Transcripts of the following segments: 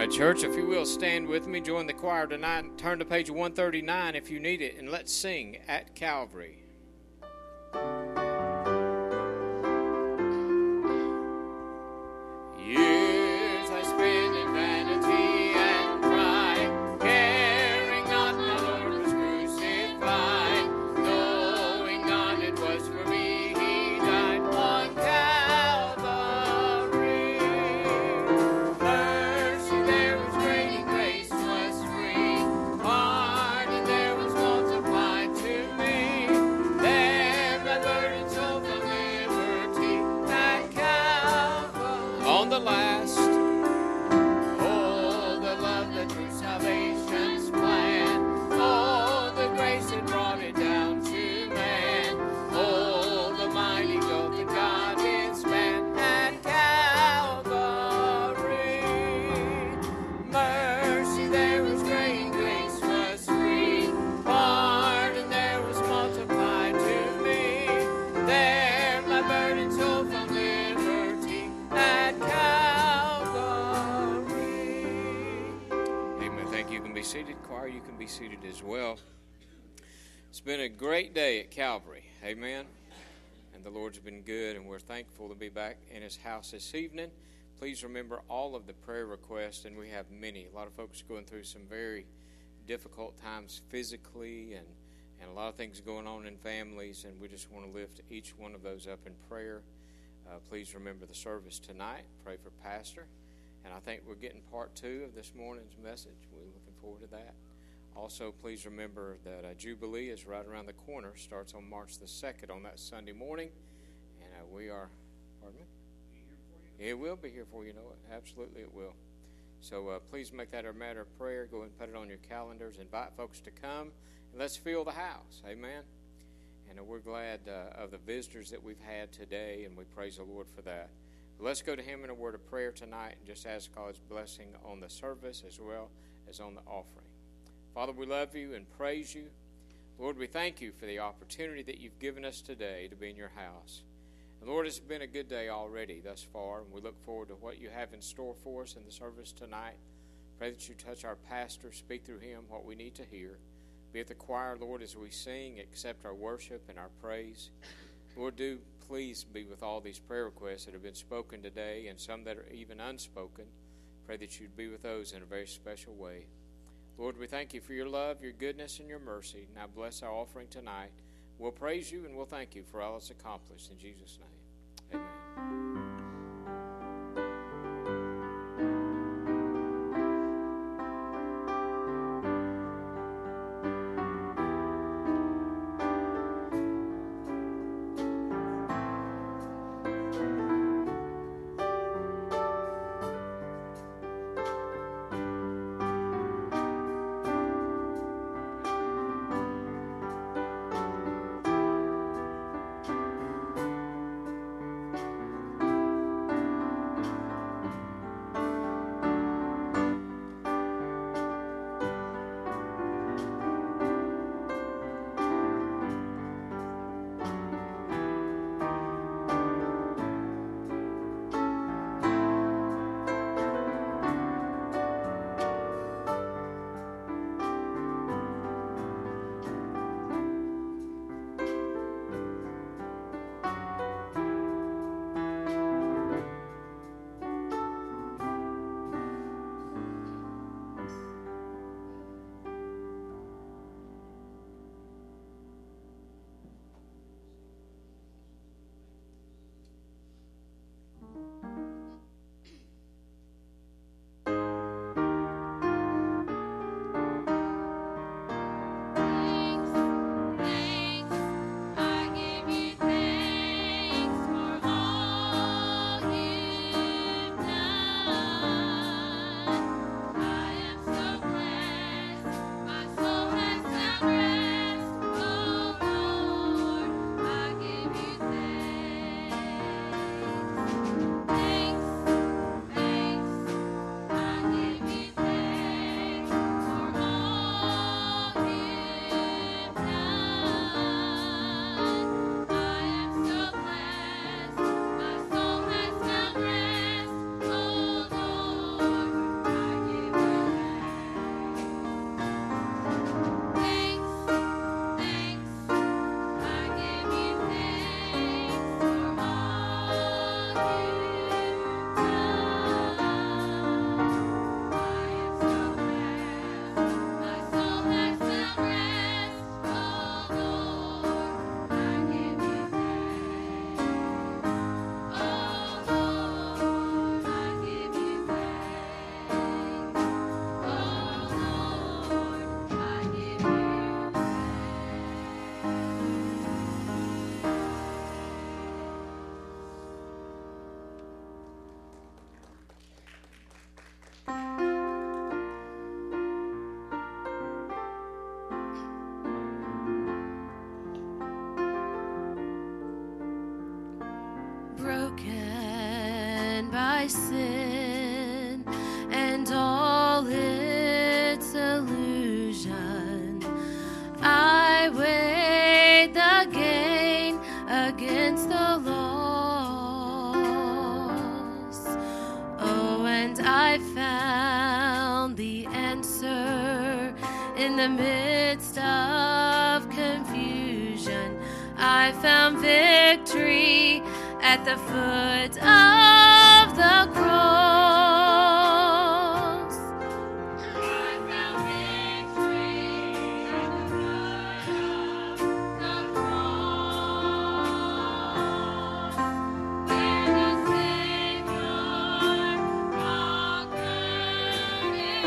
right, church, if you will, stand with me, join the choir tonight, and turn to page 139 if you need it, and let's sing At Calvary. Years I spent in vanity and pride, caring not my Lord was crucified, knowing not it was for me he died on Calvary. Mercy there was great and grace was free, pardon there was multiplied to me, there my burden soul from liberty at Calvary. On the last, oh, the love that through salvation's plan, oh, the grace that brought it down to man, oh, the mighty gulf that God did span at Calvary. Mercy there was great and grace was free, pardon there was multiplied to me, there my burden soul from liberty at Calvary. Amen. Thank you. You can be seated. Choir, you can be seated as well. It's been a great day at Calvary. Amen. And the Lord's been good, and we're thankful to be back in His house this evening. Please remember all of the prayer requests, and we have many. A lot of folks going through some very difficult times physically, and a lot of things going on in families, and we just want to lift each one of those up in prayer. Please remember the service tonight. Pray for Pastor. And I think we're getting part 2 of this morning's message. We're looking forward to that. Also, please remember that Jubilee is right around the corner. Starts on March the 2nd on that Sunday morning. And we are, pardon me? It will be here for you, know it. Absolutely it will. So please make that a matter of prayer. Go and put it on your calendars. Invite folks to come. And let's fill the house. Amen. And we're glad of the visitors that we've had today, and we praise the Lord for that. But let's go to Him in a word of prayer tonight and just ask God's blessing on the service as well as on the offering. Father, we love you and praise you. Lord, we thank you for the opportunity that you've given us today to be in your house. And Lord, it's been a good day already thus far, and we look forward to what you have in store for us in the service tonight. Pray that you touch our pastor, speak through him what we need to hear. Be at the choir, Lord, as we sing, accept our worship and our praise. Lord, do please be with all these prayer requests that have been spoken today and some that are even unspoken. Pray that you'd be with those in a very special way. Lord, we thank you for your love, your goodness, and your mercy. Now bless our offering tonight. We'll praise you and we'll thank you for all that's accomplished. In Jesus' name, amen. against the loss. Oh, and I found the answer in the midst of confusion. I found victory at the foot of the cross. I found victory at the foot of the cross, where the Savior conquered it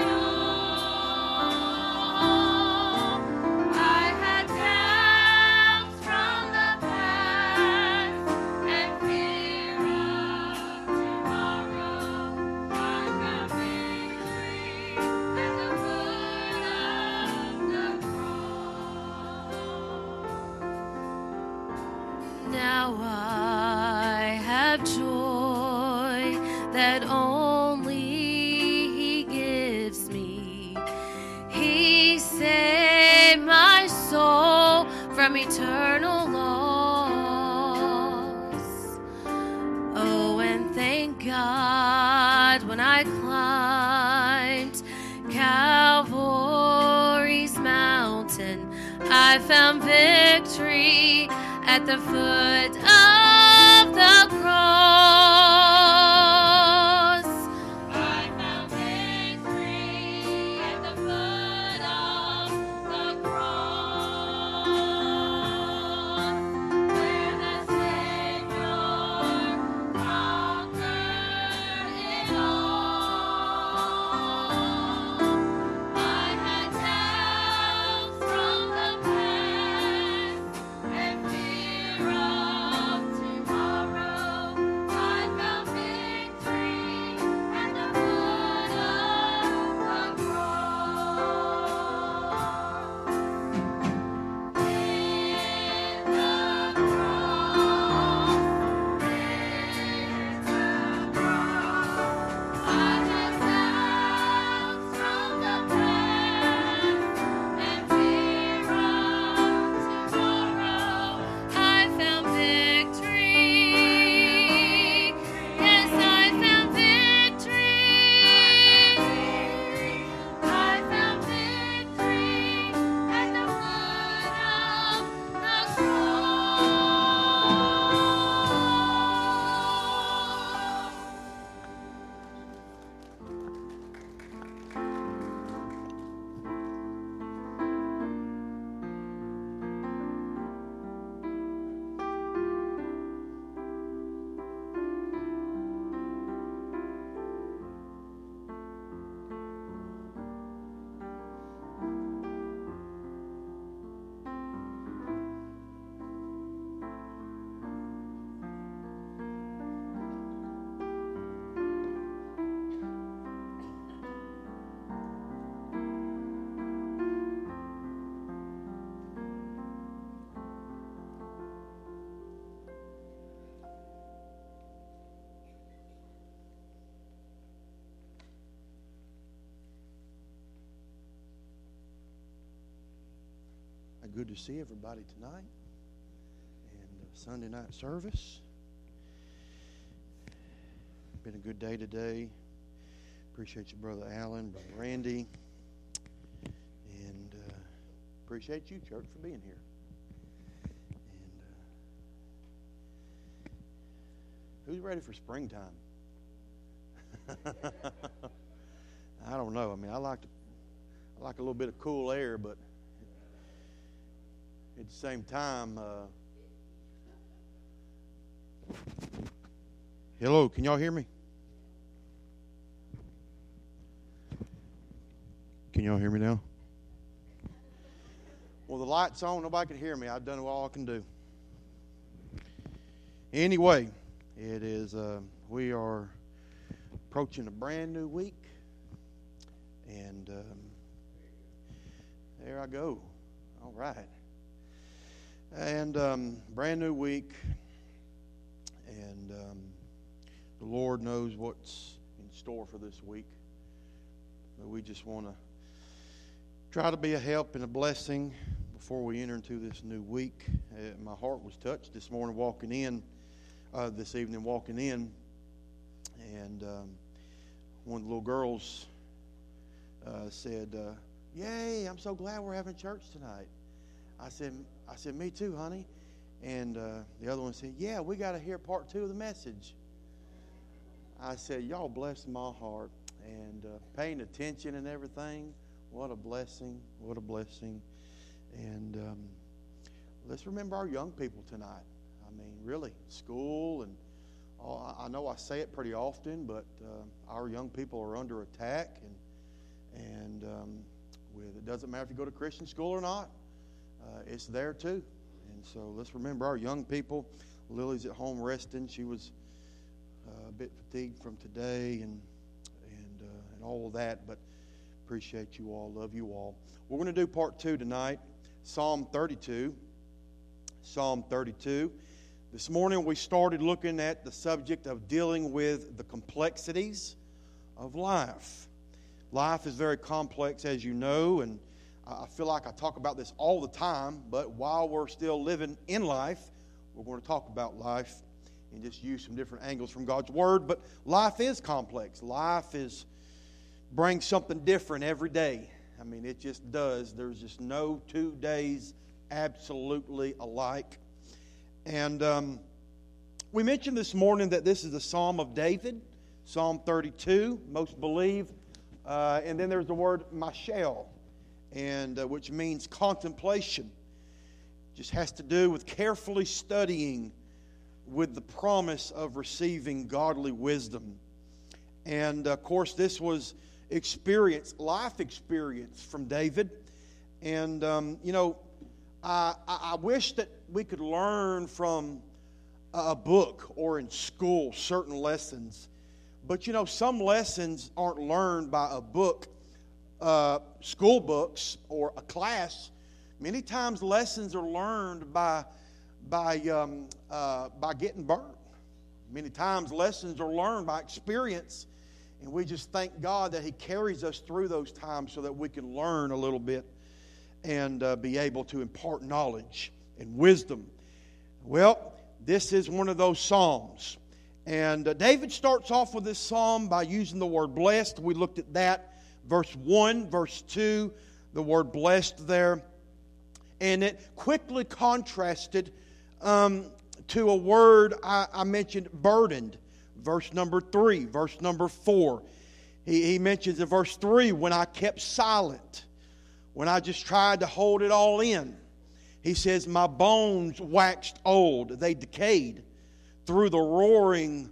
all. I had doubts from the past and fear of tomorrow. I found victory at the foot of the cross. Now I have joy that only He gives me. He saved my soul from eternal loss. Oh, and thank God when I climbed Calvary's mountain, I found victory at the foot of the cross. I found victory at the foot of the cross, where the Savior conquered it all. I had doubts from the past and fear of tomorrow. I found victory at the foot of the cross. In the cross, there's the cross. I had doubts from the past and fear of tomorrow. I found victory. Yes, I found victory. I found victory at the foot of the Good to see everybody tonight and Sunday night service. Been a good day today. Appreciate you, Brother Allen, Brother Randy, and appreciate you, church, for being here. And who's ready for springtime? I don't know. I mean, I like a little bit of cool air, but at the same time, hello, can y'all hear me? Can y'all hear me now? Well, the light's on. Nobody can hear me. I've done all I can do. Anyway, it is. We are approaching a brand new week, and there I go. All right. And brand new week, and the Lord knows what's in store for this week. But we just want to try to be a help and a blessing before we enter into this new week, my heart was touched this morning this evening walking in, and one of the little girls said, "Yay, I'm so glad we're having church tonight." I said, "Me too, honey." And the other one said, "Yeah, we got to hear part 2 of the message." I said, "Y'all bless my heart." And paying attention and everything, what a blessing, what a blessing. And let's remember our young people tonight. I mean, really, school and all, I know I say it pretty often, but our young people are under attack, and it doesn't matter if you go to Christian school or not, it's there too. And so let's remember our young people. Lily's at home resting. She was a bit fatigued from today and all of that, but appreciate you all, love you all. We're going to do part 2 tonight, Psalm 32. Psalm 32. This morning we started looking at the subject of dealing with the complexities of life. Life is very complex, as you know, and I feel like I talk about this all the time, but while we're still living in life, we're going to talk about life and just use some different angles from God's Word. But life is complex. Life brings something different every day. I mean, it just does. There's just no 2 days absolutely alike. And we mentioned this morning that this is the Psalm of David, Psalm 32, most believe. And then there's the word mashal, and which means contemplation. Just has to do with carefully studying with the promise of receiving godly wisdom. And of course, this was life experience from David. And I wish that we could learn from a book or in school certain lessons. But some lessons aren't learned by a book, school books, or a class. Many times lessons are learned by getting burned. Many times lessons are learned by experience. And we just thank God that He carries us through those times so that we can learn a little bit and be able to impart knowledge and wisdom. Well, this is one of those psalms. And David starts off with this psalm by using the word blessed. We looked at that. Verse 1, verse 2, the word blessed there. And it quickly contrasted to a word I mentioned, burdened. Verse number 3, verse number 4. He mentions in verse 3, when I kept silent, when I just tried to hold it all in. He says, my bones waxed old, they decayed through my roaring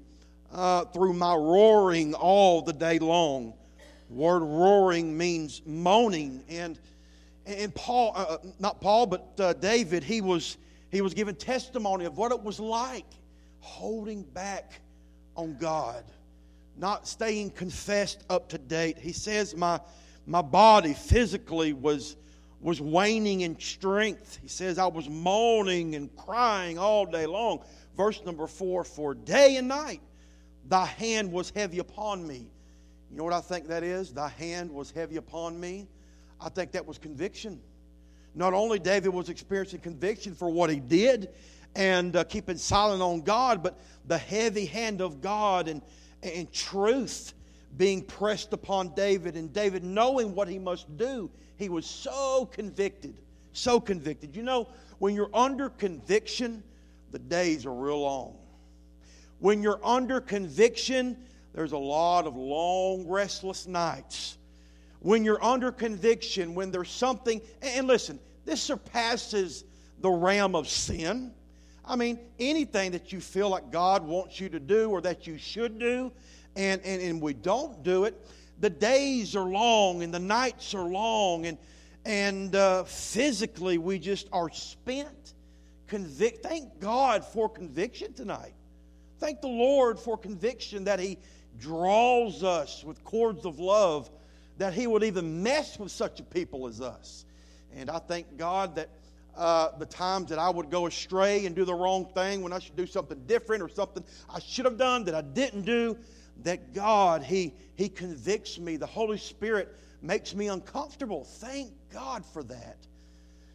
all the day long. The word roaring means moaning. And Paul, not Paul, but David, he was giving testimony of what it was like holding back on God, not staying confessed up to date. He says, my body physically was waning in strength. He says, I was moaning and crying all day long. Verse number 4, for day and night thy hand was heavy upon me. You know what I think that is? Thy hand was heavy upon me. I think that was conviction. Not only David was experiencing conviction for what he did and keeping silent on God, but the heavy hand of God and truth being pressed upon David. And David, knowing what he must do, he was so convicted. So convicted. You know, when you're under conviction, the days are real long. When you're under conviction, there's a lot of long, restless nights. When you're under conviction, when there's something, and listen, this surpasses the realm of sin. I mean, anything that you feel like God wants you to do or that you should do, and we don't do it, the days are long and the nights are long, and physically we just are spent. Thank God for conviction tonight. Thank the Lord for conviction, that He draws us with cords of love, that He would even mess with such a people as us. And I thank God that the times that I would go astray and do the wrong thing, when I should do something different or something I should have done that I didn't do, that God, He convicts me. The Holy Spirit makes me uncomfortable. Thank God for that.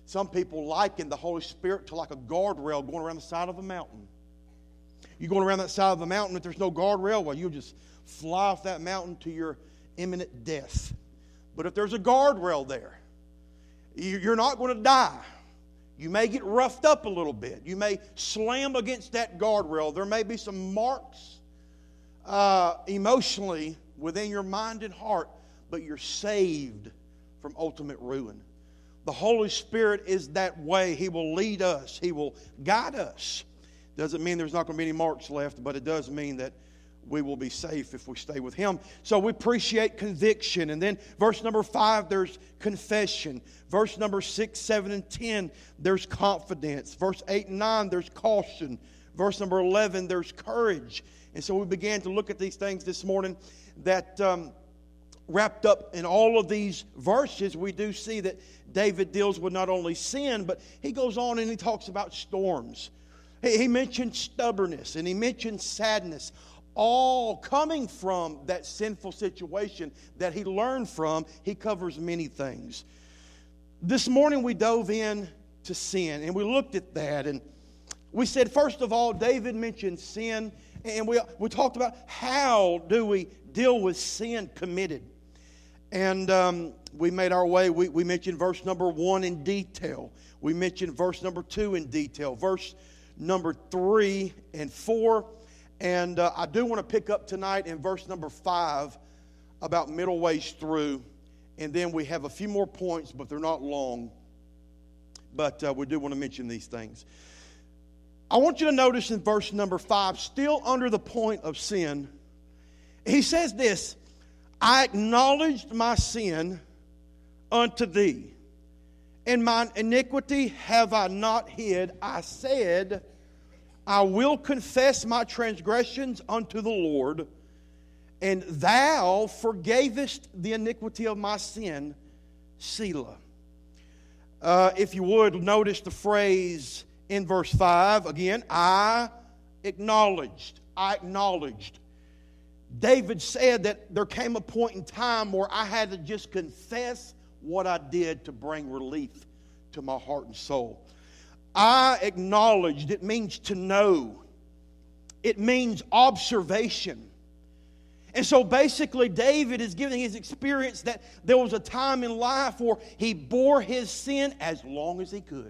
Some people liken the Holy Spirit to like a guardrail going around the side of a mountain. You're going around that side of the mountain, if there's no guardrail, well, you'll just fly off that mountain to your imminent death. But if there's a guardrail there, you're not going to die. You may get roughed up a little bit. You may slam against that guardrail. There may be some marks emotionally within your mind and heart, but you're saved from ultimate ruin. The Holy Spirit is that way. He will lead us. He will guide us. Doesn't mean there's not going to be any marks left, but it does mean that we will be safe if we stay with Him. So we appreciate conviction. And then verse number 5, there's confession. Verse number 6, 7, and 10, there's confidence. Verse 8 and 9, there's caution. Verse number 11, there's courage. And so we began to look at these things this morning that wrapped up in all of these verses. We do see that David deals with not only sin, but he goes on and he talks about storms. He mentioned stubbornness and he mentioned sadness, all coming from that sinful situation that he learned from. He covers many things. This morning we dove in to sin and we looked at that, and we said, first of all, David mentioned sin, and we talked about how do we deal with sin committed. And we made our way. We mentioned verse number 1 in detail. We mentioned verse number 2 in detail. Verse number 3 and 4. And I do want to pick up tonight in verse number 5, about middle ways through. And then we have a few more points, but they're not long. But we do want to mention these things. I want you to notice in verse number 5, still under the point of sin, he says this: I acknowledged my sin unto thee, and mine iniquity have I not hid. I said, I will confess my transgressions unto the Lord, and thou forgavest the iniquity of my sin, Selah. If you would, notice the phrase in verse 5. Again, I acknowledged. I acknowledged. David said that there came a point in time where I had to just confess what I did to bring relief to my heart and soul. I acknowledged. It means to know. It means observation. And so basically David is giving his experience that there was a time in life where he bore his sin as long as he could.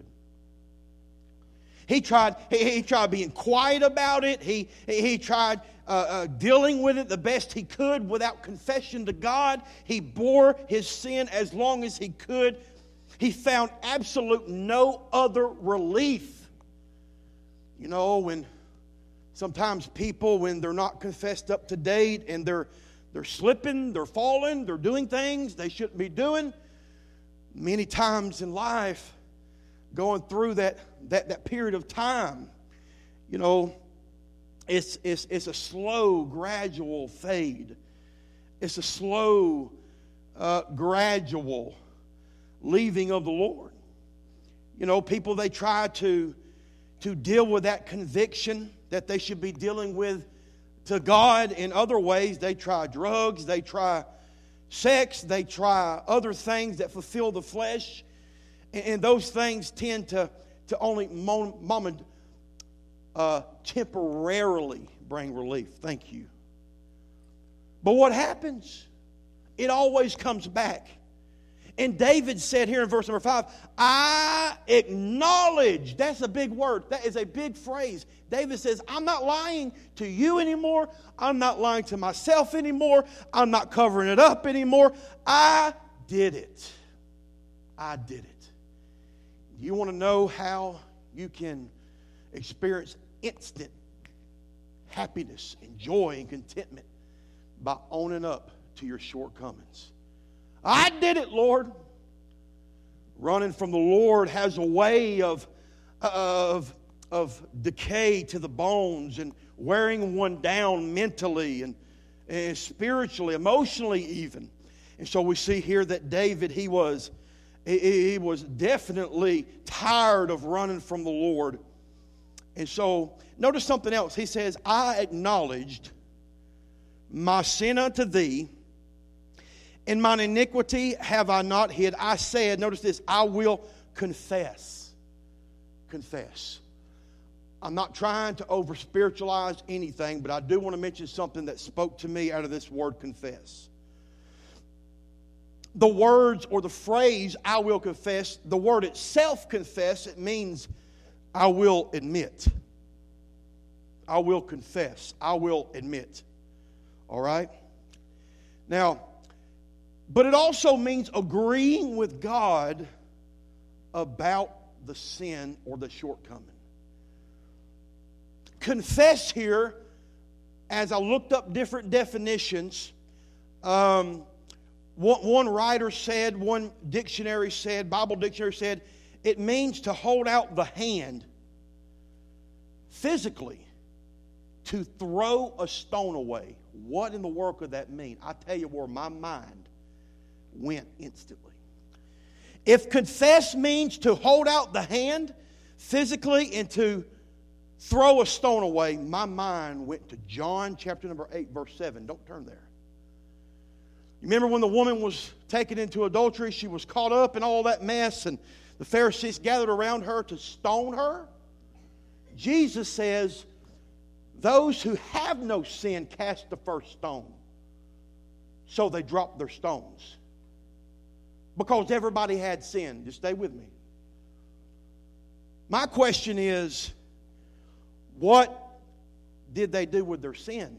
He tried being quiet about it. He tried dealing with it the best he could without confession to God. He bore his sin as long as he could. He found absolute no other relief. You know, when sometimes people, when they're not confessed up to date and they're slipping, they're falling, they're doing things they shouldn't be doing. Many times in life, going through that period of time, you know, it's a slow, gradual fade. It's a slow, gradual leaving of the Lord. You know, people, they try to deal with that conviction that they should be dealing with to God in other ways. They try drugs, they try sex, they try other things that fulfill the flesh. And those things tend to only temporarily bring relief. Thank you. But what happens? It always comes back. And David said here in verse number 5, I acknowledge. That's a big word. That is a big phrase. David says, I'm not lying to you anymore. I'm not lying to myself anymore. I'm not covering it up anymore. I did it. I did it. You want to know how you can experience instant happiness and joy and contentment? By owning up to your shortcomings. I did it, Lord. Running from the Lord has a way of decay to the bones and wearing one down mentally and spiritually, emotionally even. And so we see here that David, he was definitely tired of running from the Lord. And so notice something else. He says, I acknowledged my sin unto thee, and mine iniquity have I not hid. I said, notice this, I will confess. Confess. I'm not trying to over-spiritualize anything, but I do want to mention something that spoke to me out of this word confess. The words or the phrase, I will confess, the word itself, confess, it means I will admit. I will confess. I will admit. All right? Now, but it also means agreeing with God about the sin or the shortcoming. Confess here, as I looked up different definitions, one writer said, one dictionary said, Bible dictionary said, it means to hold out the hand physically, to throw a stone away. What in the world could that mean? I tell you where my mind went instantly. If confess means to hold out the hand physically and to throw a stone away, my mind went to John chapter number 8, verse 7. Don't turn there. You remember when the woman was taken into adultery, she was caught up in all that mess, and the Pharisees gathered around her to stone her? Jesus says, those who have no sin cast the first stone. So they dropped their stones. Because everybody had sin. Just stay with me. My question is, what did they do with their sin?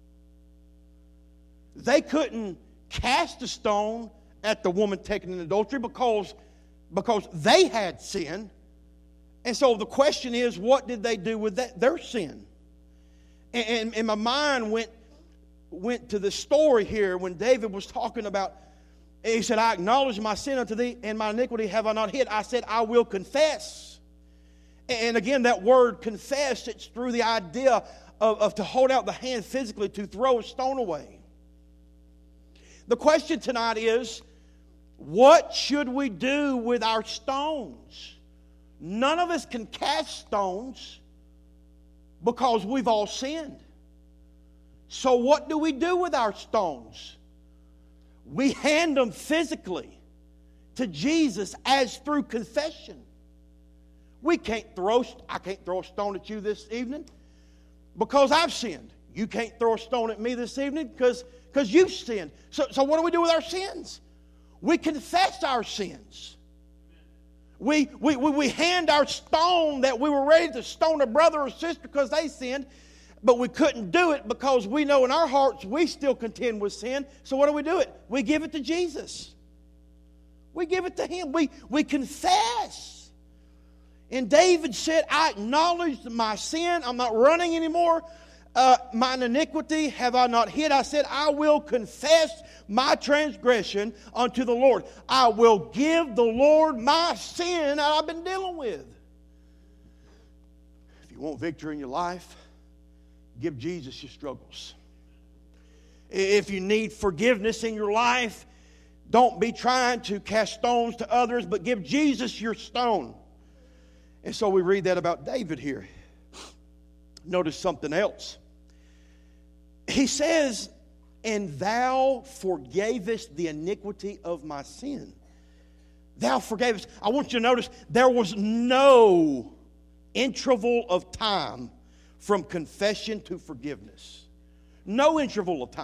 They couldn't cast a stone at the woman taken in adultery because they had sin. And so the question is, what did they do with their sin? And my mind went to the story here when David was talking about, he said, I acknowledge my sin unto thee, and my iniquity have I not hid. I said, I will confess. And again, that word confess, it's through the idea of to hold out the hand physically, to throw a stone away. The question tonight is, what should we do with our stones? None of us can cast stones because we've all sinned. So what do we do with our stones? We hand them physically to Jesus as through confession. I can't throw a stone at you this evening because I've sinned. You can't throw a stone at me this evening because you've sinned. So what do we do with our sins? We confess our sins. We hand our stone that we were ready to stone a brother or sister because they sinned, but we couldn't do it because we know in our hearts we still contend with sin. So what do? We give it to Jesus. We give it to Him. We confess. And David said, I acknowledge my sin. I'm not running anymore. Mine iniquity have I not hid. I said, I will confess my transgression unto the Lord. I will give the Lord my sin that I've been dealing with. If you want victory in your life, give Jesus your struggles. If you need forgiveness in your life, don't be trying to cast stones to others, but give Jesus your stone. And so we read that about David here. Notice something else. He says, and thou forgavest the iniquity of my sin. Thou forgavest. I want you to notice there was no interval of time from confession to forgiveness. No interval of time.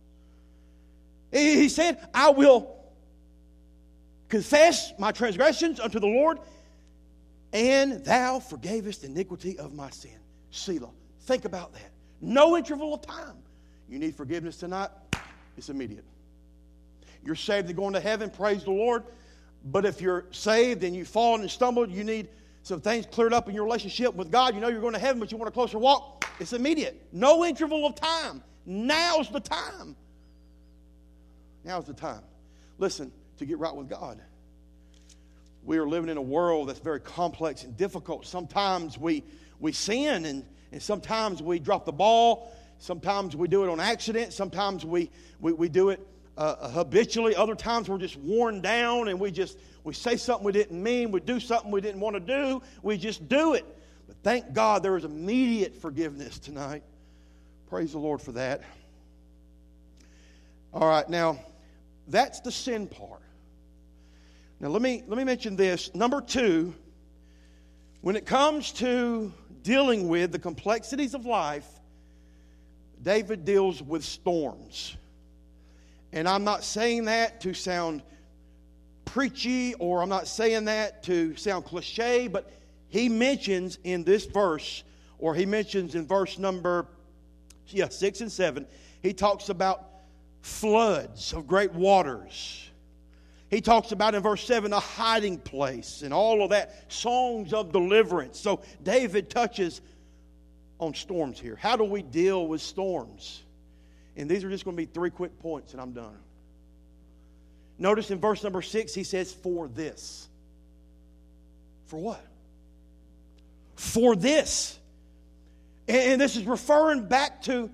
He said, I will confess my transgressions unto the Lord, and thou forgavest the iniquity of my sin. Selah. Think about that. No interval of time. You need forgiveness tonight? It's immediate. You're saved and going to heaven, praise the Lord. But if you're saved and you've fallen and stumbled, you need some things cleared up in your relationship with God. You know you're going to heaven, but you want a closer walk. It's immediate. No interval of time. Now's the time. Now's the time. Listen, to get right with God. We are living in a world that's very complex and difficult. Sometimes we sin and sometimes we drop the ball. Sometimes we do it on accident. Sometimes we do it habitually. Other times we're just worn down and we say something we didn't mean. We do something we didn't want to do. We just do it. But thank God there is immediate forgiveness tonight. Praise the Lord for that. All right, now that's the sin part. Now let me mention this. Number 2, when it comes to dealing with the complexities of life, David deals with storms. And I'm not saying that to sound preachy, or I'm not saying that to sound cliche, but he mentions in this verse, or he mentions in verse number 6 and 7, he talks about floods of great waters. He talks about in verse 7 a hiding place and all of that, songs of deliverance. So David touches on storms here. How do we deal with storms? And these are just going to be 3 quick points and I'm done. Notice in verse number 6 he says, for this. For what? For this. And this is referring back to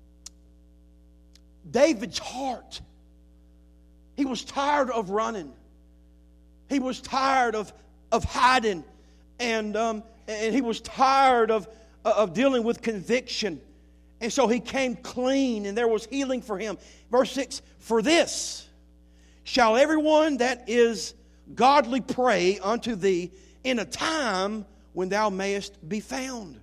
David's heart. He was tired of running. He was tired of hiding. And he was tired of dealing with conviction. And so he came clean and there was healing for him. Verse 6, for this shall everyone that is godly pray unto thee in a time when thou mayest be found.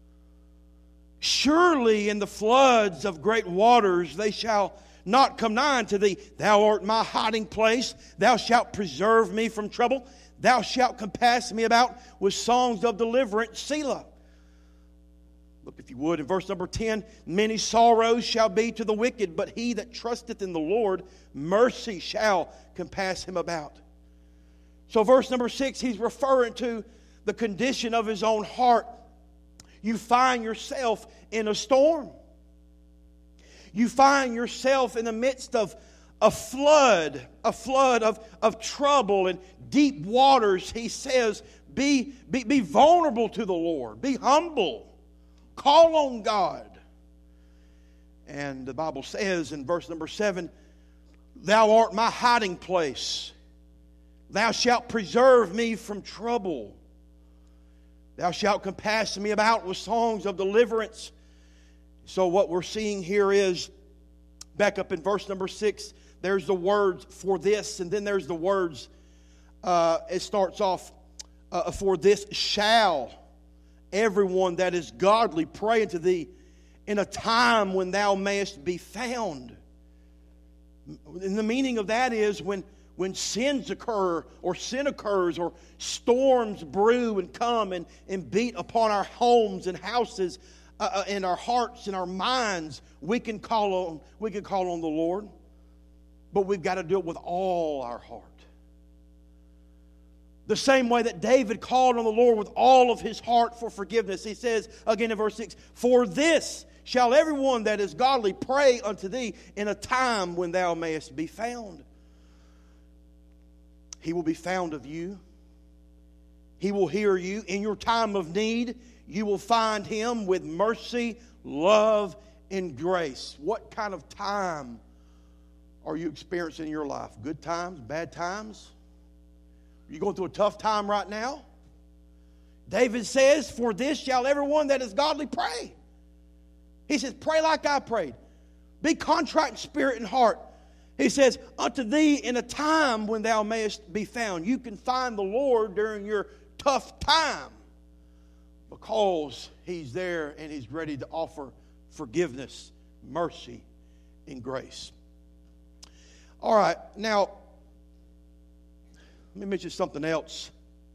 Surely in the floods of great waters they shall not come nigh unto thee. Thou art my hiding place. Thou shalt preserve me from trouble. Thou shalt compass me about with songs of deliverance. Selah. Look, if you would, in verse number 10, many sorrows shall be to the wicked, but he that trusteth in the Lord, mercy shall compass him about. So verse number 6, he's referring to the condition of his own heart. You find yourself in a storm. You find yourself in the midst of a flood of trouble and deep waters. He says, be vulnerable to the Lord. Be humble. Call on God. And the Bible says in verse number 7, thou art my hiding place. Thou shalt preserve me from trouble. Thou shalt compass me about with songs of deliverance. So what we're seeing here is, back up in verse number 6, there's the words for this, and then there's the words, it starts off, for this shall everyone that is godly pray unto thee in a time when thou mayest be found. And the meaning of that is when sins occur, or sin occurs, or storms brew and come and beat upon our homes and houses, in our hearts and our minds, we can call on the Lord, but we've got to do it with all our heart. The same way that David called on the Lord with all of his heart for forgiveness. He says again in verse 6, for this shall everyone that is godly pray unto thee in a time when thou mayest be found. He will be found of you. He will hear you. In your time of need, you will find Him with mercy, love, and grace. What kind of time are you experiencing in your life? Good times? Bad times? Are you going through a tough time right now? David says, for this shall everyone that is godly pray. He says, pray like I prayed. Be contrite in spirit and heart. He says, unto thee in a time when thou mayest be found. You can find the Lord during your tough time because He's there and He's ready to offer forgiveness, mercy, and grace. All right, now, let me mention something else.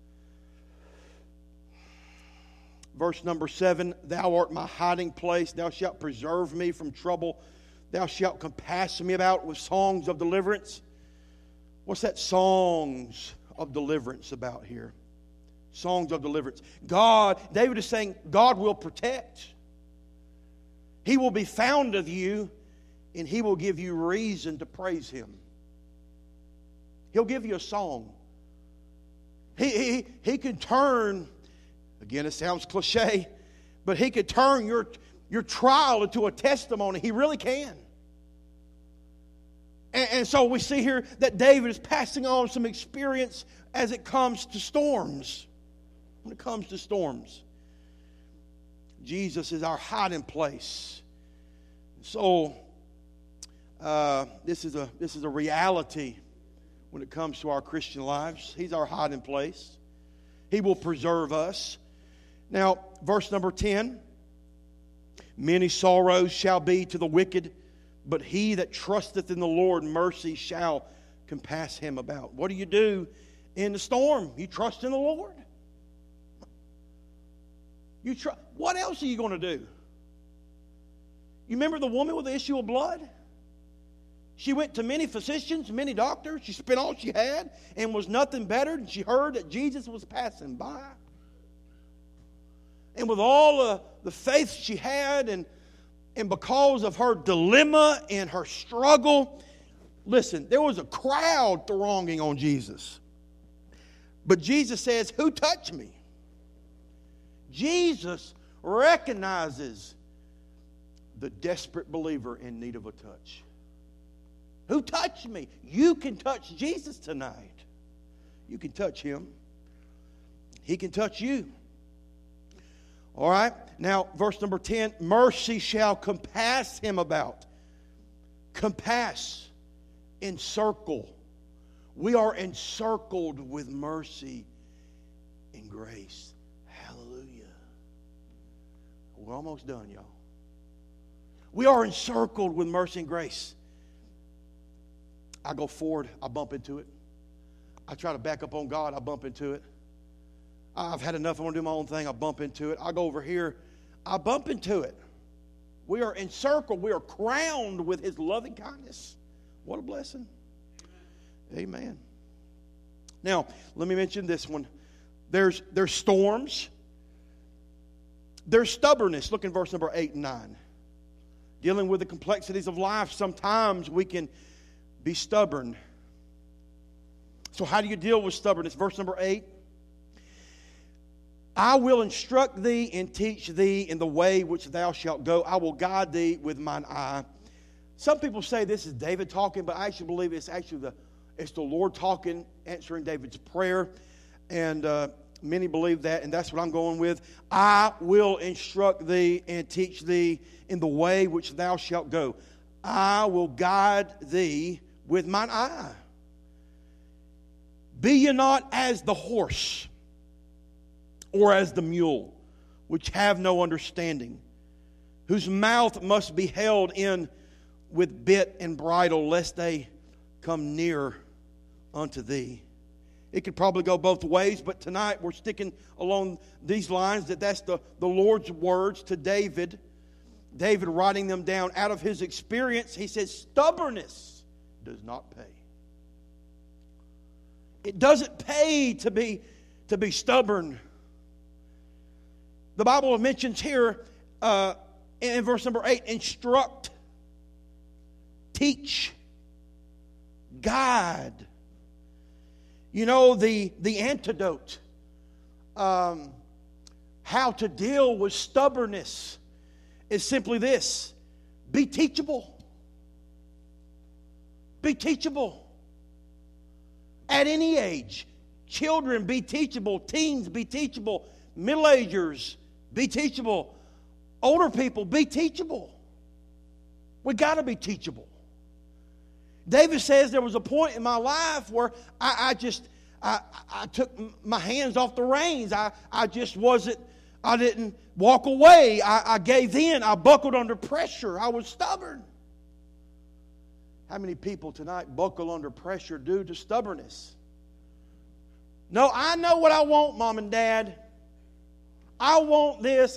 Verse number 7, thou art my hiding place. Thou shalt preserve me from trouble. Thou shalt compass me about with songs of deliverance. What's that songs of deliverance about here? Songs of deliverance. God, David is saying, God will protect. He will be found of you, and He will give you reason to praise Him. He'll give you a song. He can turn, again it sounds cliche, but He could turn your trial into a testimony. He really can. And so we see here that David is passing on some experience as it comes to storms. When it comes to storms, Jesus is our hiding place. So this is a reality when it comes to our Christian lives. He's our hiding place. He will preserve us. Now, verse number 10. Many sorrows shall be to the wicked, but he that trusteth in the Lord, mercy shall compass him about. What do you do in the storm? You trust in the Lord. What else are you going to do? You remember the woman with the issue of blood? She went to many physicians, many doctors. She spent all she had and was nothing better. And she heard that Jesus was passing by. And with all the faith she had and because of her dilemma and her struggle, listen, there was a crowd thronging on Jesus. But Jesus says, who touched me? Jesus recognizes the desperate believer in need of a touch. Who touched me? You can touch Jesus tonight. You can touch him. He can touch you. All right. Now, verse number 10. Mercy shall compass him about. Compass. Encircle. We are encircled with mercy and grace. Hallelujah. We're almost done, y'all. We are encircled with mercy and grace. I go forward, I bump into it. I try to back up on God, I bump into it. I've had enough, I want to do my own thing, I bump into it. I go over here, I bump into it. We are encircled, we are crowned with His loving kindness. What a blessing. Amen. Now, let me mention this one. There's storms. There's stubbornness. Look in verse number 8 and 9. Dealing with the complexities of life, sometimes we can be stubborn. So how do you deal with stubbornness? Verse number 8. I will instruct thee and teach thee in the way which thou shalt go. I will guide thee with mine eye. Some people say this is David talking, but I actually believe it's actually the Lord talking, answering David's prayer. And many believe that, and that's what I'm going with. I will instruct thee and teach thee in the way which thou shalt go. I will guide thee with mine eye. Be ye not as the horse or as the mule, which have no understanding, whose mouth must be held in with bit and bridle, lest they come near unto thee. It could probably go both ways, but tonight we're sticking along these lines, that's the Lord's words to David. David writing them down out of his experience. He says, stubbornness does not pay. It doesn't pay to be stubborn. The Bible mentions here in verse number 8, instruct, teach, guide. You know, the antidote, how to deal with stubbornness is simply this: be teachable. Be teachable. At any age. Children, be teachable. Teens, be teachable. Middle-agers, be teachable. Older people, be teachable. We got to be teachable. David says there was a point in my life where I took my hands off the reins. I didn't walk away. I gave in. I buckled under pressure. I was stubborn. How many people tonight buckle under pressure due to stubbornness? No, I know what I want, Mom and Dad. I want this.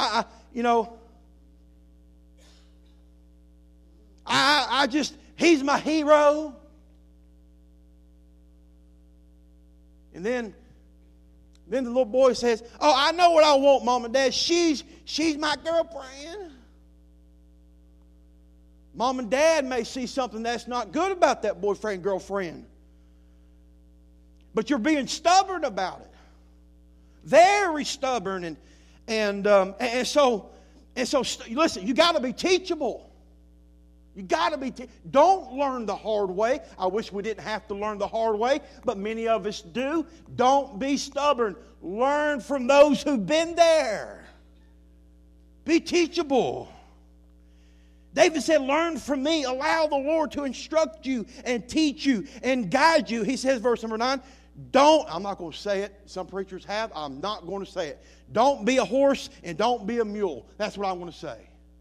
He's my hero. And then the little boy says, oh, I know what I want, Mom and Dad. She's my girlfriend. Mom and Dad may see something that's not good about that boyfriend, girlfriend. But you're being stubborn about it. Very stubborn. And so listen, you got to be teachable. You got to be. Don't learn the hard way. I wish we didn't have to learn the hard way, but many of us do. Don't be stubborn. Learn from those who've been there. Be teachable. David said, learn from me. Allow the Lord to instruct you and teach you and guide you. He says, verse number 9, I'm not going to say it. Some preachers have. I'm not going to say it. Don't be a horse and don't be a mule. That's what I want to say.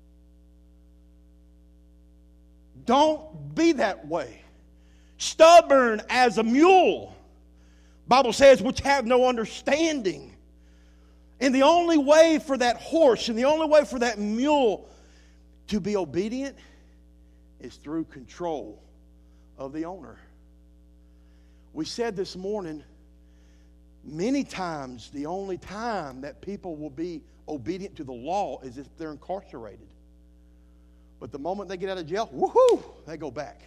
Don't be that way. Stubborn as a mule. Bible says, which have no understanding. And the only way for that horse and the only way for that mule to be obedient is through control of the owner. We said this morning, many times the only time that people will be obedient to the law is if they're incarcerated. But the moment they get out of jail, woohoo, they go back.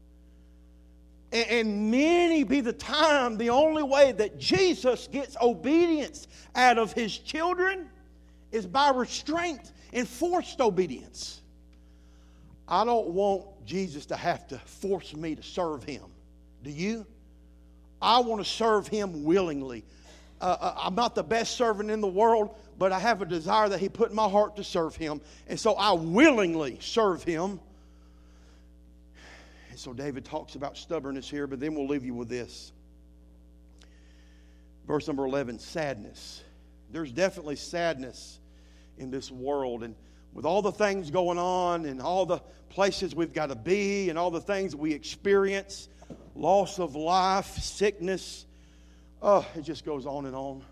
And many be the time, the only way that Jesus gets obedience out of his children is by restraint, enforced obedience. I don't want Jesus to have to force me to serve him. Do you? I want to serve him willingly. I'm not the best servant in the world, but I have a desire that he put in my heart to serve him. And so I willingly serve him. And so David talks about stubbornness here, but then we'll leave you with this. Verse number 11, sadness. There's definitely sadness in this world. And with all the things going on and all the places we've got to be and all the things we experience, loss of life, sickness, it just goes on and on.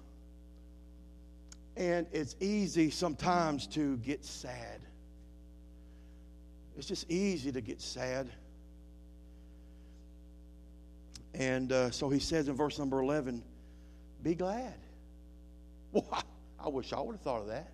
And it's easy sometimes to get sad. It's just easy to get sad. And so he says in verse number 11, be glad. Well, I wish I would have thought of that.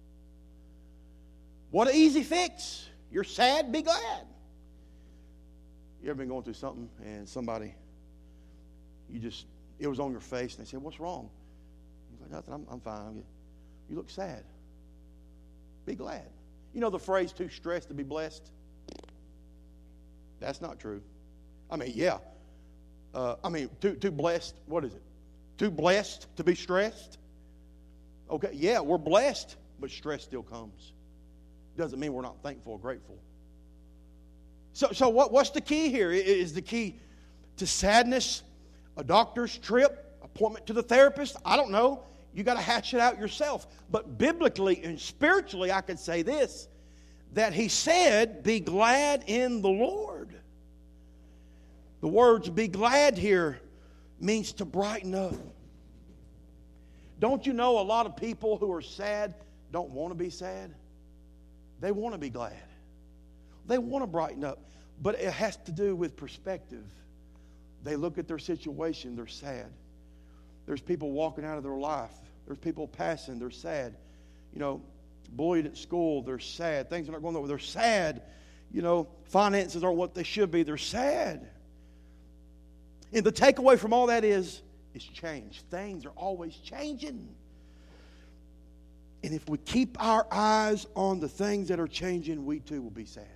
What an easy fix. You're sad, be glad. You ever been going through something and somebody, it was on your face and they said, what's wrong? You're like, nothing, I'm fine. You look sad. Be glad. You know the phrase, too stressed to be blessed? That's not true. I mean, yeah. Too blessed, what is it? Too blessed to be stressed? Okay, yeah, we're blessed, but stress still comes. Doesn't mean we're not thankful or grateful. So what's the key here? Is the key to sadness a doctor's trip, appointment to the therapist? I don't know. You got to hatch it out yourself. But biblically and spiritually, I could say this, that he said, be glad in the Lord. The words be glad here means to brighten up. Don't you know a lot of people who are sad don't want to be sad? They want to be glad. They want to brighten up. But it has to do with perspective. They look at their situation, they're sad. There's people walking out of their life. There's people passing, they're sad. You know, bullied at school, they're sad. Things are not going on, they're sad. You know, finances aren't what they should be, they're sad. And the takeaway from all that is change. Things are always changing. And if we keep our eyes on the things that are changing, we too will be sad.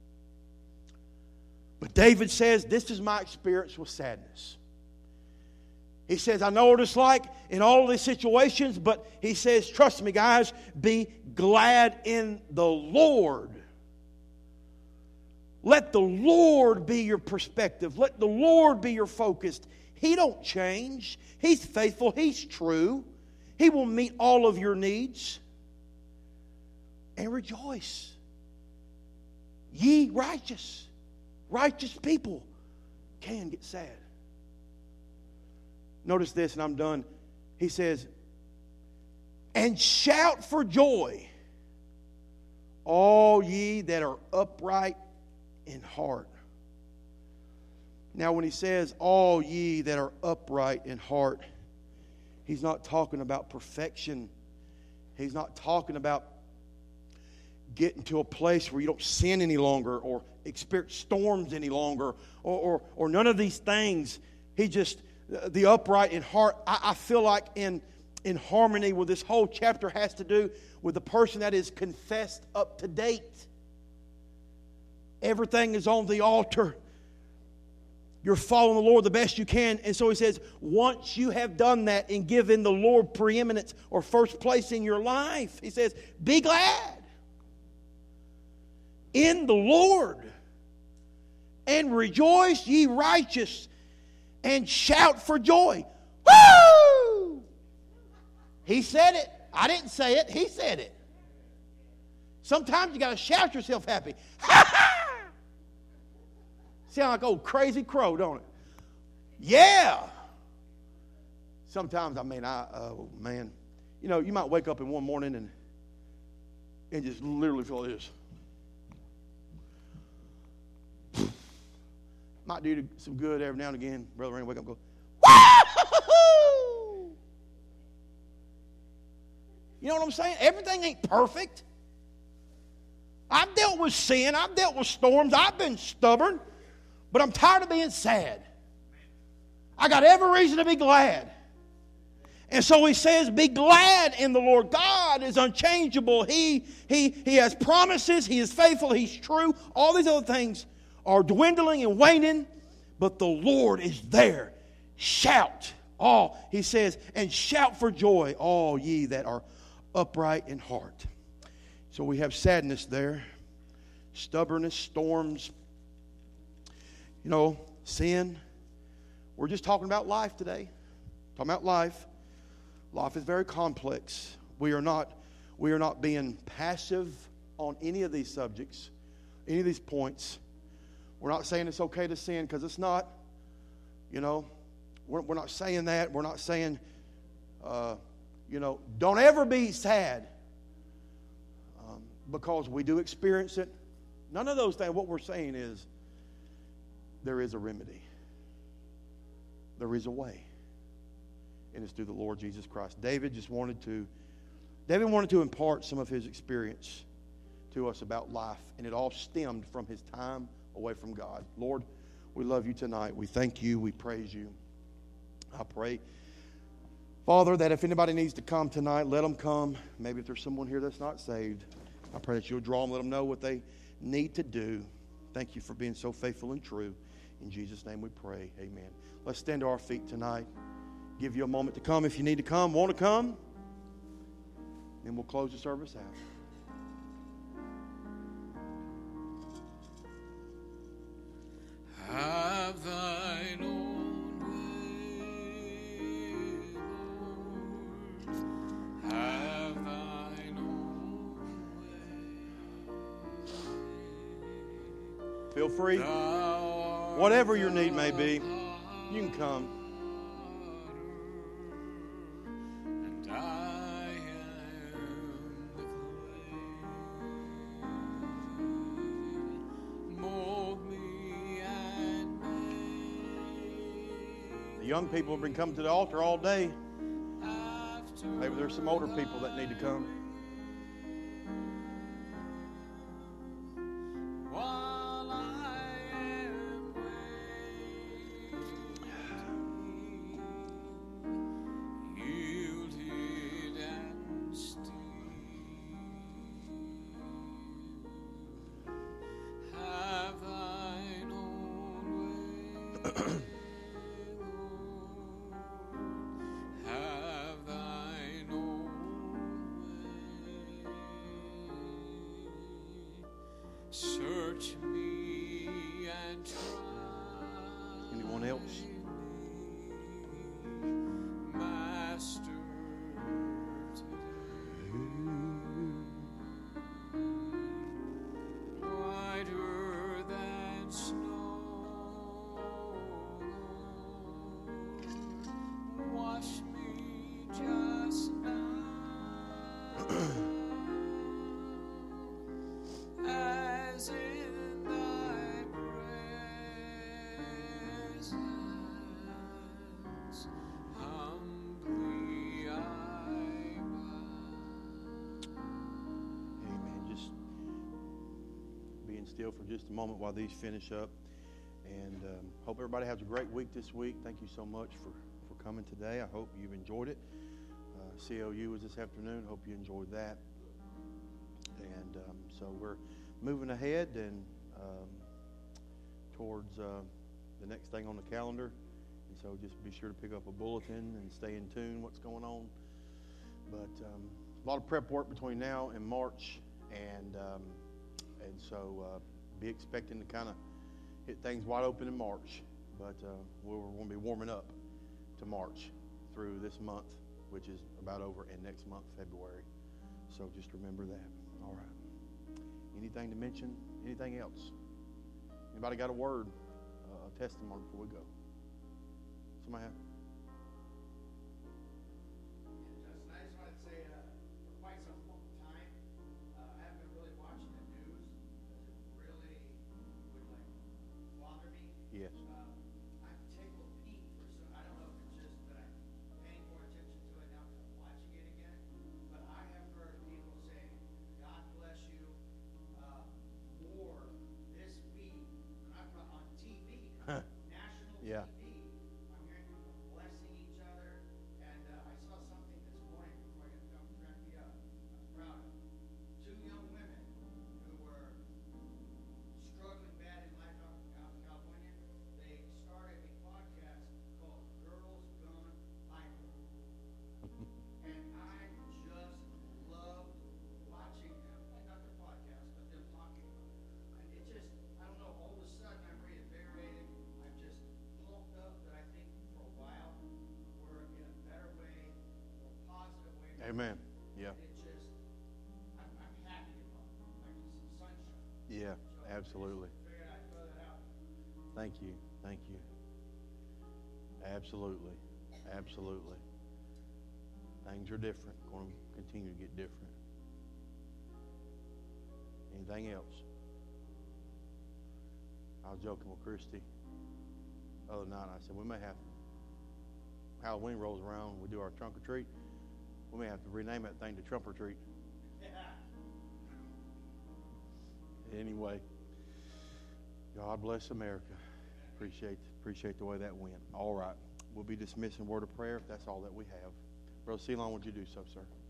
But David says, this is my experience with sadness. He says, I know what it's like in all of these situations, but he says, trust me, guys, be glad in the Lord. Let the Lord be your perspective. Let the Lord be your focus. He don't change. He's faithful. He's true. He will meet all of your needs. And rejoice. Ye righteous. Righteous people can get sad. Notice this, and I'm done. He says, and shout for joy, all ye that are upright in heart. Now, when he says, all ye that are upright in heart, he's not talking about perfection. He's not talking about getting to a place where you don't sin any longer or experience storms any longer or none of these things. He just, the upright in heart, I feel like in harmony with this whole chapter has to do with the person that is confessed up to date. Everything is on the altar. You're following the Lord the best you can. And so he says, once you have done that and given the Lord preeminence or first place in your life, he says, be glad. in the Lord. And rejoice, ye righteous, and shout for joy. Woo! He said it. I didn't say it. He said it. Sometimes you got to shout yourself happy. Ha ha! Sound like old crazy crow, don't it? Yeah. Sometimes, oh man. You know, you might wake up in one morning and just literally feel this. Might do some good every now and again. Brother Randy, wake up and go, woo! You know what I'm saying? Everything ain't perfect. I've dealt with sin. I've dealt with storms. I've been stubborn. But I'm tired of being sad. I got every reason to be glad. And so he says, be glad in the Lord. God is unchangeable. He has promises. He is faithful. He's true. All these other things are dwindling and waning, but the Lord is there. Shout, all, he says, and shout for joy, all ye that are upright in heart. So we have sadness there, stubbornness, storms, you know, sin. We're just talking about life today. Talking about life. Life is very complex. We are not being passive on any of these subjects, any of these points. We're not saying it's okay to sin, because it's not. You know, we're not saying that. We're not saying, you know, don't ever be sad, because we do experience it. None of those things. What we're saying is there is a remedy. There is a way. And it's through the Lord Jesus Christ. David wanted to impart some of his experience to us about life. And it all stemmed from his time away from God. Lord, we love you tonight. We thank you. We praise you. I pray, Father, that if anybody needs to come tonight, let them come. Maybe if there's someone here that's not saved, I pray that you'll draw them, let them know what they need to do. Thank you for being so faithful and true. In Jesus' name we pray. Amen. Let's stand to our feet tonight. Give you a moment to come if you need to come. Want to come? Then we'll close the service out. Have thine own way, Lord. Have thine own way. Feel free. Whatever your need may be, you can come. And I am the clay. Mold me and make. The young people have been coming to the altar all day. Maybe there's some older people that need to come. While I am waiting, yielded and still, have thine own way. Have thine own way. Search me and try. Anyone else? Master, today. Whiter than snow. Wash me just now. As in thy presence, humbly I bow. Amen. Just being still for just a moment while these finish up. And hope everybody has a great week this week. Thank you so much for coming today. I hope you've enjoyed it. COU was this afternoon. Hope you enjoyed that. And so we're moving ahead and towards the next thing on the calendar. And so just be sure to pick up a bulletin and stay in tune what's going on. But a lot of prep work between now and March. And And so be expecting to kind of hit things wide open in March. But we're going to be warming up to March through this month, which is about over, and next month, February. So just remember that. All right. Anything to mention? Anything else? Anybody got a word, a testimony before we go? Somebody have? Justin, I just wanted to say, for quite some time, I haven't been really watching the news because it really would bother me. Yes. I'm tickled pink for some. I don't know if it's just that I'm paying more attention to it now because I'm watching it again. But I have heard people say, "God bless you," more this week. And I'm on TV, national Yeah. TV. I'm hearing people blessing each other, and I saw something this morning before I got to crack me up. I was proud of two young women who were struggling bad in life out in California. They started a podcast called Girls Gone Viral, and I just loved watching them. Not their podcast, but them talking about it. And it just, I don't know, all of a sudden I'm reinvigorated. I'm just pumped up that I think for a while we're in a better way, more positive way. Amen. Yeah. It just, I'm happy about it. Like some sunshine. Yeah, So absolutely. just figured I'd throw that out. Thank you. Thank you. Absolutely. Absolutely. Things are different. Going to continue to get different. Anything else? I was joking with Christy the other night. I said, we may have, Halloween rolls around, we do our trunk or treat. We may have to rename that thing to Trump or Treat. Anyway, God bless America. Appreciate the way that went. All right. We'll be dismissing word of prayer if that's all that we have. Brother Ceylon, would you do so, sir?